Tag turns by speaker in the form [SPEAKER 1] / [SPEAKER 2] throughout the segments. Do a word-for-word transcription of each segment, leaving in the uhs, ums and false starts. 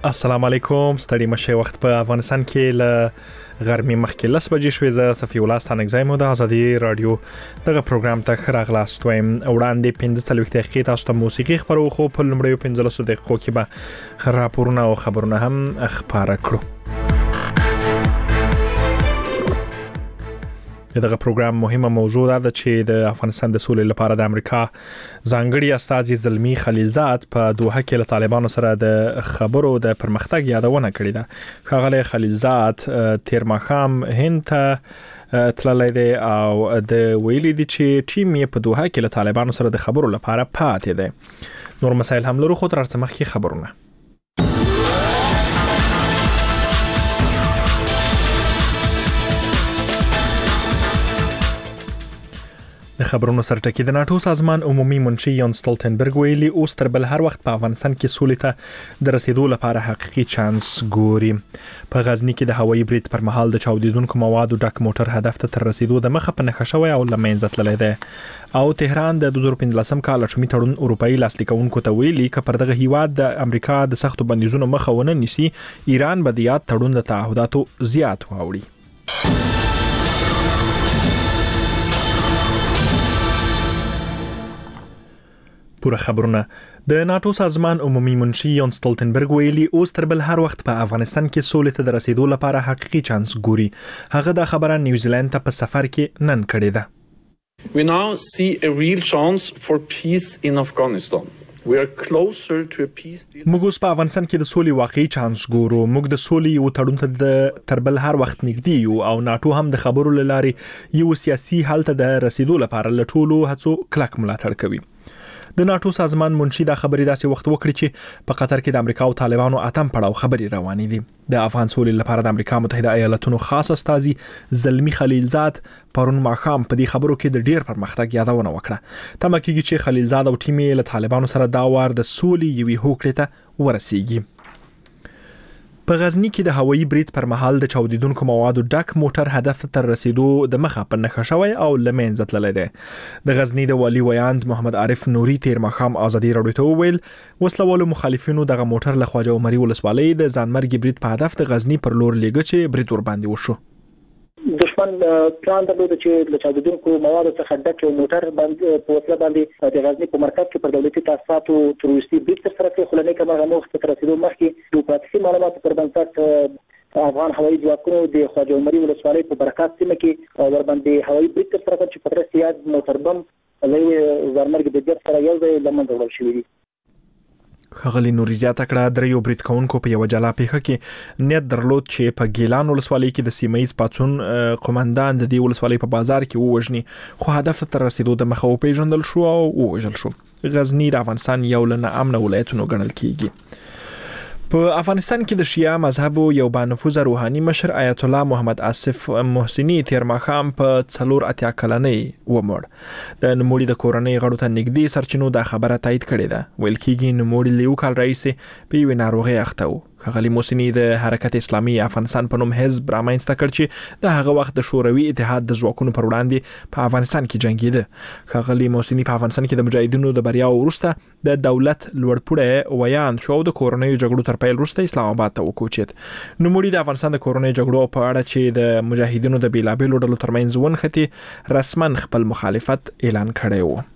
[SPEAKER 1] السلام علیکم. ستړي مشه وخت په افغانستان کې ل غرمې مخکې لس بجې شوې. زه صفي الله ستانګزایم د ازادي رادیو دغه پروګرام ته خراغلاست وایم. وړاندې پنځه څلوېښت دقیقې تاسو ته موسیقي خبرو خو په لومړیو پنځلسو دقیقو کې به راپورونه او خبرونه هم خبره کړو. دغه پروګرام مهمه موضوع ده چې د افغانستان د سولې لپاره د امریکا ځانګړي استازي زلمی خلیلزاد په دوحه کې له طالبانو سره د خبرو د پرمختګ یادونه کړې ده. ښاغلی خلیلزاد تیر ماښام هند ته تللی دی او د ویلي دي چې ټیم یې په دوحه کې له طالبانو سره د خبرو لپاره پاتې دی. نور مسایل هم لرو، خو تر هر څه مخکې خبرونه. د خبرونو سرټکی د ناتو سازمان عمومي منشي یان ستولتنبرګ ویلي اوس تر بل هر وخت په افغانستان کې سولې ته د رسیدو لپاره حقيقي چانس ګوري. په غزنی کې د هوایي برید پر مهال د چاودیدونکو موادو ډک موټر هدف ته تر رسیدو د مخه په نښه شوی او لمنځه تللی دی. او تهران د دوه زره پنځلسم کال اټومي تړون اروپאי لاسلیکونکو ته ویلي چې پر دغه هیواد د امریکا د سختو بندیزونو مخه ونه نیسي، ایران به د یاد تړون د تعهداتو زیات واوړي. پوره خبرونه. د ناتو سازمان عمومي منشي یان ستولتنبرګ ویلي اوس تر بل هر وخت په افغانستان کې سولې ته د رسیدو لپاره حقيقي چانس ګوري. هغه د خبره نیوزیلند ته په سفر کې نن کړې ده.
[SPEAKER 2] We now see a real chance for peace in Afghanistan. We are closer to a peace deal.
[SPEAKER 1] موږ اوس په افغانستان کې د سولې واقعي چانس ګورو. موږ د سولې یو تړون ته د تر بل هر وخت نږدې یو او ناتو هم د خبرو لارې یو سیاسي حل ته د رسیدو لپاره له ټولو هڅو کلک ملاتړ کوي. د ناتو سازمان منشي دا خبرې داسې وخت وکړي چې په قطر کې د امریکا او طالبانو اتم پړاو خبرې روانې دي. د افغان سولې لپاره د امریکا متحده ایالاتونو خاص استازي زلمی خلیلزاد پرون ماښام په دې خبرو کې د ډیر پرمختګ یادونه وکړه. تمه کېږي چې خلیلزاد او ټیم یې له طالبانو سره دا وار د سولې یوې هوکړې ته ورسیږي. په غزنی کې د هوایي برید پر مهال د چاودیدونکو موادو ډک موټر هدف تر رسیدو د مخه په نښه شوی او لمنځه تللی دی. د غزنی د والي ویاند محمد عارف نوري تیر ماښام ازادي رادیو ته وویل وسلوالو مخالفینو دغه موټر له خواجه عمري ولسوالۍ د ځانمرګي برید په هدف د غزنی پر لور لیږه چې برید ور باندې وشو.
[SPEAKER 3] دشمن پلان درلود چې له چاودیدونکو موادو څخه ډک یو موټر باندې په وسیله باندې د غزنی په مرکز کې پر دولتي تاسیساتو تروریستي برید ترسره کړي، خو له نیکه مرغه موخې ته رسیدو مخکې د پاتې معلوماتو پر بنسټ افغان هوایي ځواکونو د خواجه عمري ولسوالۍ په برکات سیمه کې ور باندې هوایي برید ترسره کړ چې په ترڅ یاد موټر بم له ځانمرګي برید سره یو ځای لمنځه وړل شوی دی.
[SPEAKER 1] ښاغلي نوري زیاته کړه دریو برید کوونکو په یو جلا پیښه کې نیت درلود چې په ګیلان ولسوالۍ کې د سیمه ییز پاڅون قومندان د دې ولسوالۍ په بازار کې ووژني، خو هدف ته رسیدو د مخه وپیژندل شو او ووژل شو. غزنی د افغانستان یو له ناامنه ولایتونو ګڼل کیږي. په افغانستان کې د شیعه مذهب یو بانفوذه روحاني مشر آیت الله محمد آصف محسنی تیر ماښام په څلور اتیا کلنۍ ومړ. د نوموړي د کورنۍ غړو ته نږدې سرچینو دا خبره تایید کړې ده. ویل کېږي نوموړي له یو کال راهیسې په یوې ناروغۍ اخته و. ښاغلي محسنی د حرکت اسلامي افغانستان په نوم حزب رامنځته کړ چې د هغه وخت د شوروي اتحاد د ځواکونو پر وړاندې په افغانستان کې جنګیده. ښاغلي محسنی په افغانستان کې د مجاهدینو د بریاو وروسته د دولت لوړپوړی ویاند شو او د کورنیو جګړو تر پیل وروسته اسلام آباد ته وکوچید. نوموړي د افغانستان د کورنیو جګړو په اړه چې د مجاهدینو د بیلابیلو ډلو ترمنځ ونښتي رسما خپل مخالفت اعلان کړی و.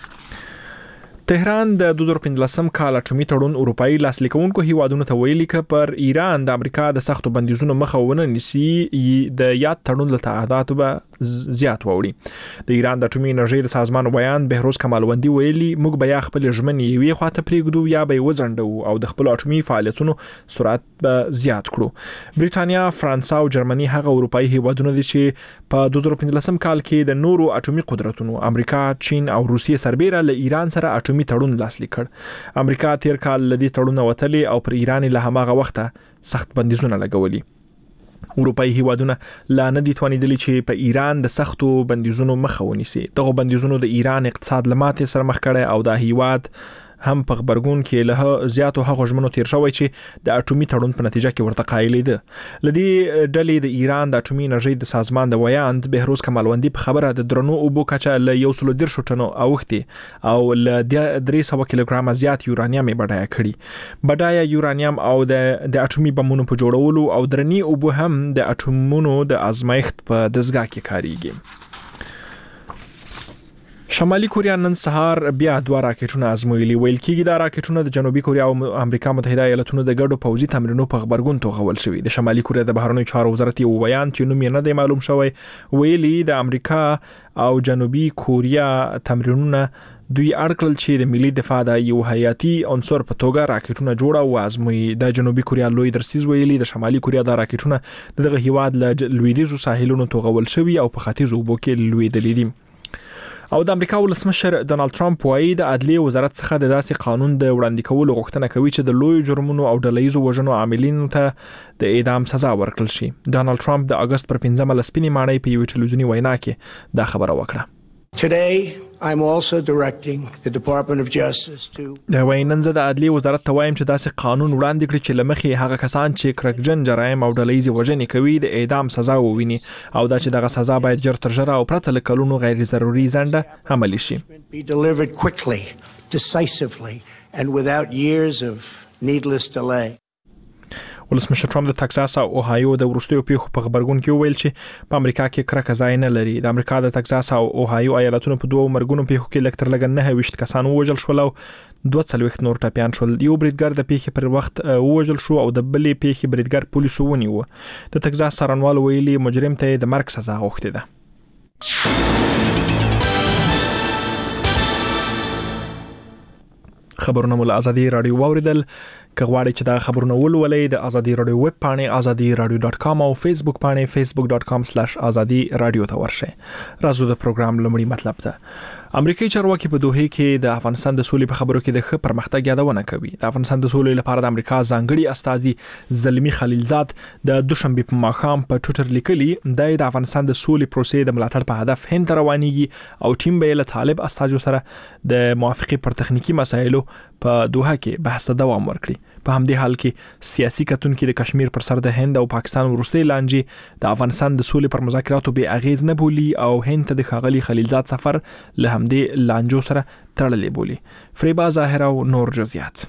[SPEAKER 1] تهران د دوه زره پنځلسم کال اټومي تړون اروپאי لاسلیکونکو هیوادونو ته ویلي چې پر ایران د امریکا د سختو بندیزونو مخه ونه نیسي، د یاد تړون له تعهداتو به زیات واوړي. د ایران د اټومي انرژي د سازمان ویاند بهروز کمالوندي ویلي موږ به یا خپل ژمنې یوې خواته پرېږدو یا به یې وځنډو او د خپل اټومي فعالیتونو سرعت به زیات کړو. بریټانیا، فرانسه او جرمني هغه اروپאי هیوادونه دي چې په دوه زره پنځلسم کال کې د نورو اټومي قدرتونو امریکا، چین او روسیې سربېره له ایران سره اټومي تړون لاسلیک کړ. امریکا تیر کال لدی تړون وتلی او پر ایران له هماغه وخته سخت بندیزونه لګولي. اروپאי هیوادونه لا نه دي توانیدلی چې په ایران د سختو بندیزونو مخه ونیسي. دغه بندیزونو د ایران اقتصاد لماتې سره مخ کړي او د هیواد هم په خبرګون کې له زیاتو هغو ژمنو تیر شوی چې د اټومي تړون په نتیجه کې ورته قایلې ده. لدی ډلې د ایران د اټومي انرژي د سازمان د ویاند بهروز کمالوندی په خبره د درنو اوبو کچه له یو سل ډیر شټنو اوختي او له درې سوه کیلوګرام زیات یورانیم بډای کړي. بډای یورانیم او د د اټومي بمونو په جوړولو او درنی اوبو هم د اټومونو د ازمایښت په دزګاه کې کاریږي. شمالي کوریا نن سهار بیا دوه راکټونه ازمویلي. ویل کېږي دا راکټونه د جنوبي کوریا او امریکا متحده ایالاتونو د ګډو پوځي تمرینونو په خبرګون توغول شوی. د شمالي کوریا د بهرنیو چارو وزارت یو بیان چې نوم یې نه دی معلوم شوی ویلي د امریکا او جنوبي کوریا تمرینونه دوی اړکل چې د ملي دفاع د یو حیاتي عنصر په توګه راکټونه جوړه او ازموي. د جنوبي کوریا لوی درسیز ویلي د شمالي کوریا د راکټونه دغه هیواد له لویدیزو ساحلونو توغول شوی او په ختیځو اوبو کې لویدلې دي. او د امریکا ولسمشر ډونالد ټرمپ وايي د عدلیه وزارت څخه د داسې قانون د وړاندې کولو غوښتنه کوي چې د لوی جرمونو او ډلهیزو وژنو عاملینو ته د اعدام سزا ورکړل شي. ډونالد ټرمپ د اگست پر پنځمه لسپینې ماڼۍ په یو ټلویزیونی وینا کې دا خبره وکړه.
[SPEAKER 4] Today, I'm also directing the Department of Justice to
[SPEAKER 1] د وینن زده عدلیه وزارت ته وایم چې داسې قانون وړاندې کړي چې لمخې هغه کسان چې کرکجن جرایم او ډلهیزې وژنې کوي د اعدام سزا وویني او دا چې دغه سزا باید ژر تر ژره او پرته له کلونو غیر ضروري ځنډه عملي شي.
[SPEAKER 4] be delivered quickly, decisively, and without years of needless delay.
[SPEAKER 1] ولسمشر ټرمپ د تکساس او اوهایو د وروستیو پیښو په خبرګون کې ویل چې په امریکا کې کرکه ځای نه لري. د امریکا د تکساس او اوهایو ایالتونو په دوه مرګونو پیښو کې لکتر لګن نه ویشت کسان وژل شول او دوه څلوېښت نور ټپيان شول. یو بریدګر د پیښې پر وخت وژل شو او د بلې پیښې بریدګر پولیسو ونیو. د تکساس څارنوال ویلي مجرم ته د مرګ سزا غوښتې ده. خبرونه مول ازادي رادیو واوریدل. که غواړئ چې دا خبرونه ولولئ د ازادي رادیو ویب پاڼې ازادي رادیو ډاټ کام او فیسبوک پاڼې فیسبوک ډاټ کام سلیش ازادي رادیو ته ورشئ. راځو د پروګرام لومړی مطلب ته. امریکایي چارواکي په دوحه کې د افغانستان د سولې په خبرو کې د ښه پرمختګ یادونه کوي. د افغانستان د سولې لپاره د امریکا ځانګړي استازي زلمی خلیلزاد د دوشنبه په ماښام په ټوئیټر لیکلي د افغانستان د سولې پروسې د ملاتړ په هدف هند روانيږي او ټیم به له طالب استازو سره د موافقه پر تخنیکی مسایلو په دوحه کې بحث دوام ورکړي. په همدې حال کې سیاسي کتونکو د کشمیر پر سر د هند او پاکستان وروستي لانجې د افغانستان د سولې پر مذاکراتو به اغیز نه بولی او هند ته د خاغلی خلیلزاد سفر له همدې لانجو سره تړلې بولی. فریبا ظاهر او نور جزئیات.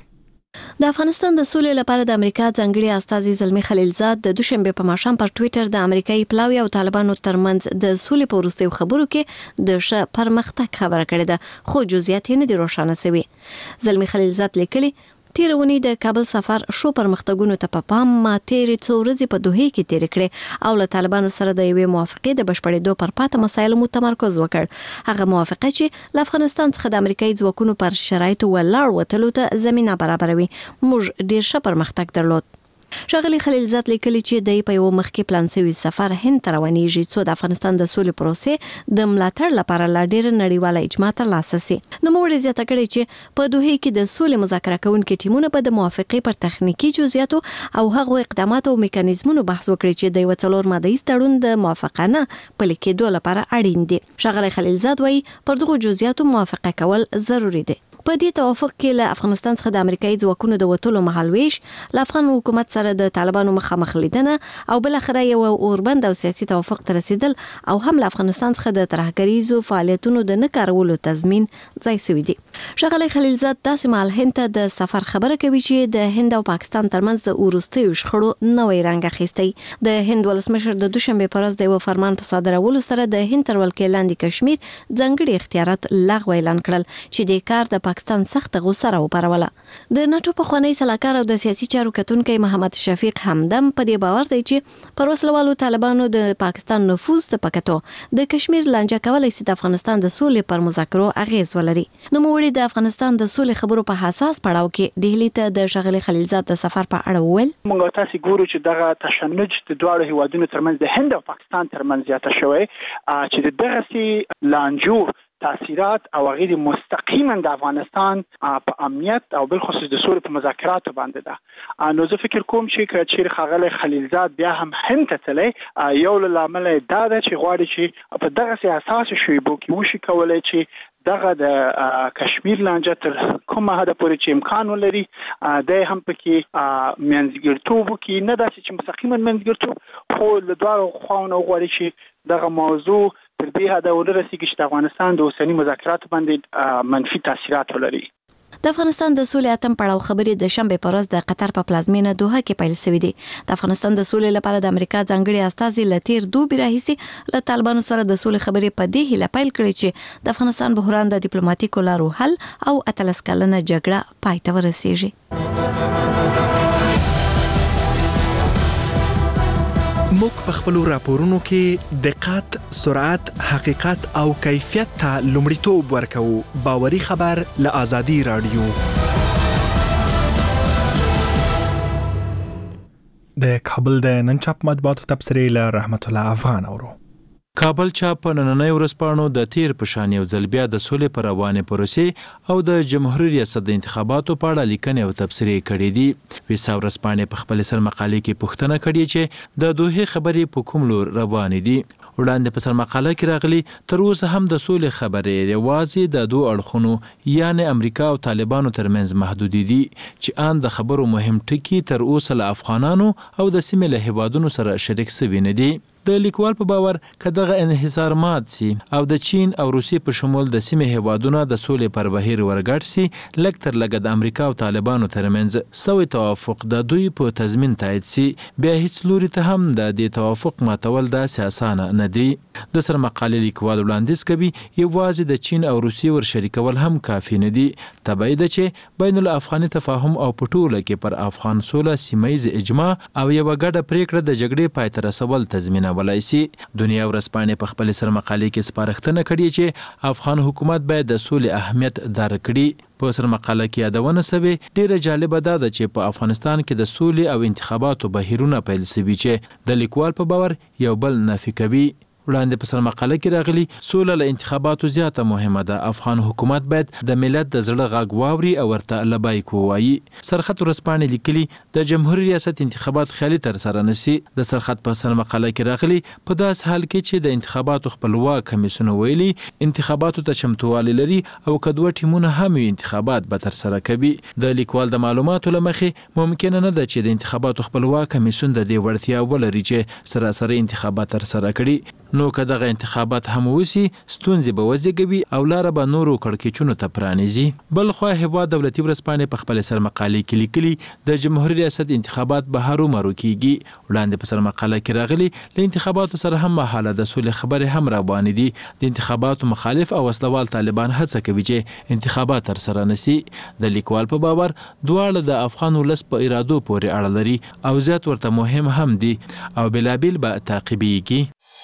[SPEAKER 5] د افغانستان د سولې لپاره د امریکا ځانګړي استازي زلمی خلیلزاد د دوشنبه په ماښام پر ټوئیټر د امریکایي پلاوی او طالبانو ترمنځ د سولې په وروستیو خبرو کې د ښه پرمختګ خبره کړې ده خو جزئیات یې نه دي روښانه شوي. زلمی خلیلزاد لیکلي تیرونی د کابل سفر شو پرمختګونو ته په پام ما تیرې څو ورځې په دوحه کې تیر کړې او له طالبانو سره د یوې موافقې د بشپړېدو پر پاته مسایلو متمرکز وکړ. هغه موافقه چې له افغانستان څخه د امریکایي ځواکونو پر شرایطو ولاړ وتلو ته زمينه برابروي. موږ ډیر ښه پرمختګ درلود. ښاغلي خلیلزاد لیکلي چې د په یو مخکې پلان شوی سفر هند ته روانېږي څو د افغانستان د سولې پروسې د ملاتړ لپاره لا ډېر نړیواله اجماع ترلاسه شي. نو موږ زیاته کړې چې په دوحه کې د سولې مذاکره کوونکي ټیمونه به د موافقې پر تخنیکی جزئیاتو او هغو اقداماتو او میکانیزمونو بحث وکړي چې د یو څلور ماده تړون د موافقانه پلي کېدو لپاره اړین دي. ښاغلي خلیلزاد وايي پر دغو جزئیاتو موافقه کول ضروری دي. په دې توافق کې له افغانستان څخه د امریکایي ځواکونو د وټولو مهالويش له افغان حکومت سره د طالبانو مخامخ لیدنه او بل اخره یو اوربند او سیاسي توافق ته رسیدل او هم له افغانستان څخه د ترهګریزو فعالیتونو د نه کارولو تضمین ځای سوی دی. ښاغلي خلیلزاد داسې مهال هند ته د سفر خبره کوي چې د هند او پاکستان ترمنځ د وروستیو شخړو نوې رنګ اخیستی. د هند ولسمشر د دوشنبه پر ورځ د یو فرمان په صادرولو سره د هند تر ولکې لاندې کشمیر ځانګړي اختیارات لغوه اعلان کړل چې د کار د پاکستان سخت غوسه راوپاروله. د ناتو په خوانی سلاکار او د سیاسي چارو کتونکي محمد شفیق همدم په دې باور دی چې پر وسلوالو طالبانو د پاکستان نفوذ ته پکتو د کشمیر لانجه کولای شي د افغانستان د سولې پر مذاکرو اغیز ولري. نو موږ د افغانستان د سولې خبرو په حساس پړاو کې دهلی ته د ښاغلي خلیلزاد د سفر په اړه وویل.
[SPEAKER 6] موږ تاسو ګورو چې دغه تشنج د دواړو هیوادونو ترمنځ د هند او پاکستان ترمنځ زیاته شوی چې دغه سي لانجو تاثیرات او غیر مستقیما د افغانستان په امنیت او بل خصوص د سولې په مذاکراتو باندې ده. نو زه فکر کوم چې چې خاغلی خلیلزاد بیا هم هند ته تللی یو له لامل دا ده چې غواړي چې په دغه اساس شوی بو کې وشي کولای چې دغه د کشمیر لانجه تر کومه حد پورې چې امکان ولري د هم پکې منځګړیتوب کې نه داسې چې مستقیما منځګړیتوب خو له دواړو خواونو غواړي چې دغه موضوع تر دې حد ورسیږي چې د افغانستان د اوسنی مذاکراتو باندې منفي تاثیرات ولري.
[SPEAKER 5] د افغانستان د سولې اتم پړاو خبرې د شنبه په ورځ د قطر په پلازمینه دوحه کې پیل شوې دي. د افغانستان د سولې لپاره د امریکا ځانګړي استازي لتیر دوبي راهیسي له طالبانو سره د سولې خبرې په دې هیله پیل کړې چې د افغانستان بحران د ډیپلوماټیکو لارو حل او اتلس کلنه جګړه پای ته ورسیږي.
[SPEAKER 1] موږ په خپل راپورونو کې دقت، سرعت، حقیقت او کیفیت ته لومړیتوب ورکوو. باوري خبر له آزادي رادیو. د کابل د نن چاپ مطبوعاتو تبصرې له رحمت الله افغان اورو.
[SPEAKER 7] کابل چاپ په نننۍ ورځپاڼو د تیر په شان یو ځل بیا د سولې پر روانې پروسې او د جمهوریت ریاست د انتخاباتو په اړه لیکنې او تبصرې کړې دي. ویسا ورځپاڼې په خپل سر مقالې کې پوښتنه کړې چې د دوه خبرې په کوم لور روانې دي. وړاندې په سر مقاله کې راغلي تر اوسه هم د سولې خبرې یوازې د دوه اړخونو یعنی امریکا او طالبانو ترمنځ محدود دي چې ان د خبرو مهم ټکي تر اوسه له افغانانو او د سیمې له هیوادونو سره شریک شوي نه دي. د لیکوال په باور کداغه انحصار مات سي او د چین او روسیې په شمول د سیمې هیوادونو د سولې پر بهیر ورګړ سي لکه تر لګد امریکا او طالبانو ترمنځ سوي توافق د دوی په تضمین تایید سي بیا هیڅ لوري ته هم د دې توافق ماتول د سیاسانه نه دي. د سر مقالې لیکوال وړاندیز کوي یوازې د چین او روسیې ور شریکول هم کافي نه دي. تبعید چې بین الافغاني تفاهم او پټوله کې پر افغان سوله سیمایي اجماع او یو غډه پریکړه د جګړې پای ته رسول تضمین ولای سي. دنیا ورځپاڼې په خپل سر مقالې کې سپارښتنه کړې چې افغان حکومت باید د سولې اهمیت درک کړي. په سر مقاله کې یادونه شوې ډیره جالبه ده چې په افغانستان کې د سولې او انتخاباتو بهیرونه پیل شوي چې د لیکوال په باور یو بل نفي کوي. وړاندې په سر مقاله کې راغلي سوله له انتخاباتو زیاته مهمه ده. افغان حکومت باید د ملت د زړه غږ واوري او ورته لبیک ووایي. سرخط ورځپاڼې لیکلي د جمهوریت ریاست انتخابات خیالي تر سره نشي. د سرخط په سر مقاله کې راغلي په داس حال کې چې د انتخاباتو خپلواک کمیسیون ویلي انتخاباتو ته چمتووالی لري او کدوه ټیمونه هم انتخابات به تر سره کوي. د لیکوال د معلوماتو لمخې ممکن نه ده چې د انتخاباتو خپلواک کمیسیون د دې وړتیا ولري چې سراسري انتخابات تر سره کړي. نو که دغه انتخابات هم وسی ستونزې به وزېږوي او لاره به نورو کړکېچونو ته پرانیزي. بل خو هیواد دولتي ورځپاڼې په خپل سر مقالې کې لیکلي د جمهوریت ریاست انتخابات به هرومرو کیږي. وړاندې په سر مقاله کې راغلي له انتخاباتو سره هم مهاله د سولې خبرې هم روانې دي. د انتخاباتو مخالف او وسلوال طالبان هڅه کوي چې انتخابات تر سره نشي. د لیکوال په باور دواړه د افغان ولس په ارادو پورې اړه لري او زیات ورته مهم هم دي او بلابل به تعقیبېږي.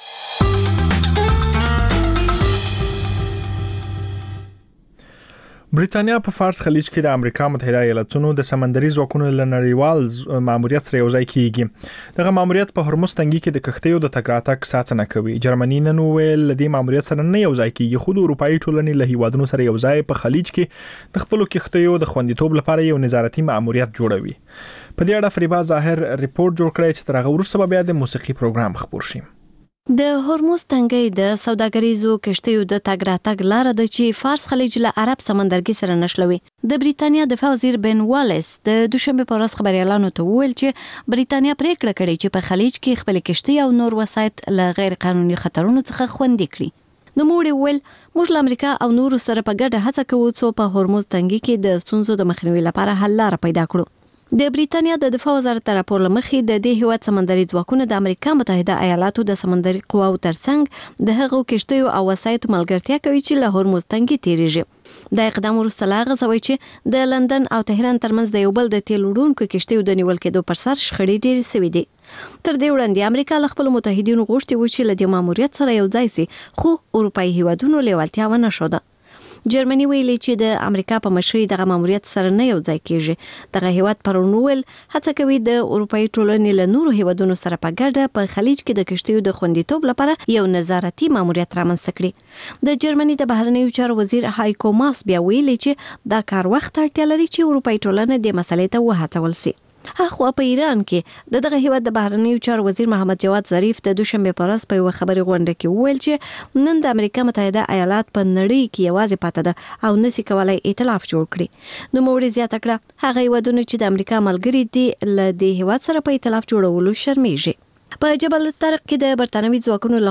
[SPEAKER 1] بریتانیا په فارس خلیج کې د امریکا متحده ایالاتونو د سمندري ځواکونو له نړیوال ماموریت سره یوځای کیږي. دغه ماموریت په هرمز تنګي کې د کښتیو د تګ راتګ ساتنه کوي. جرمني نن ویل د دې ماموریت سره نه یوځای کیږي خو د اروپאי ټولنې له هیوادونو سره یوځای په خلیج کې د خپل کښتیو د خوندیتوب لپاره یو نظارتي ماموریت جوړوي. په دې اړه فریبا ظاهر ریپورت جوړ کړی چې تر هغه وروسته بیا د موسیقي پروګرام خبر شي.
[SPEAKER 5] د هرمز تنګي د سوداګریزو کشتیو د تګ راتګ لار د چې فارس خلیج له عرب سمندرګي سره نښلوي. د بریتانیا دفاع وزیر بن والیس د دوشنبه په ورځ خبريالانو ته وویل چې بریتانیا پریکړه کړې چې په خلیج کې خپل کشتي او نور وسایط له غیر قانوني خطرونو څخه خوندي کړي. نو موږ ویل موږ له امریکا او نورو سره په ګډه هڅه کوو چې په هرمز تنګي کې د ستونزو د مخنیوي لپاره حل لار پیدا کړو. د بریتانیا د دفاع وزارت راپور لمخې د دې هیواد سمندري ځواکونه د امریکا متحده ایالاتو د سمندري قواو ترڅنګ د هغو کشتیو او وسایطو ملګرتیا کوي چې له هرمز تنګي تیریږي. د اقدام وروسته لا غځوي چې د لندن او تهران ترمنځ د یو بل د تیل وړونکو کشتیو د نیول کېدو پر سر شخړې ډېرې سوي دي. تر دې وړاندې امریکا له خپل متحدینو غوښتي و چې له دې ماموریت سره یو ځای سي خو اروپאי هیوادونو لیوالتیا ونه شوه. جرمني ویلي چې د امریکا په مشرۍ دغه ماموریت سره نه یو ځای کیږي. دغه هیواد پرونول هڅه کوي د اروپאי ټولنې له نورو هیوادونو سره په ګډه په خلیج کې د کشتیو د خوندیتوب لپاره یو نظارتي ماموریت رامنځته کړي. د جرمني د بهرنیو چارو وزیر هایکو ماس بیا ویلي چې دا کار وخت اړتیا لري چې اروپאי ټولنه د مسلې ته وهڅول شي. اخو په ایران کې د دغه هیواد د بهرنیو چارو وزیر محمد جواد ظریف د دوشنبه په ورځ په یو خبري غونډه کې وویل چې نن د امریکا متحده ایالات په نړۍ کې یوازې پاتې ده او نسی کولای ائتلاف جوړ کړي. نو موري زیاته کړه هغه ودونه چې د امریکا ملګری دي ل دې هیواد سره په ائتلاف جوړولو شرمېږي. په جبل الطارق کې د برتانوي ځواکونو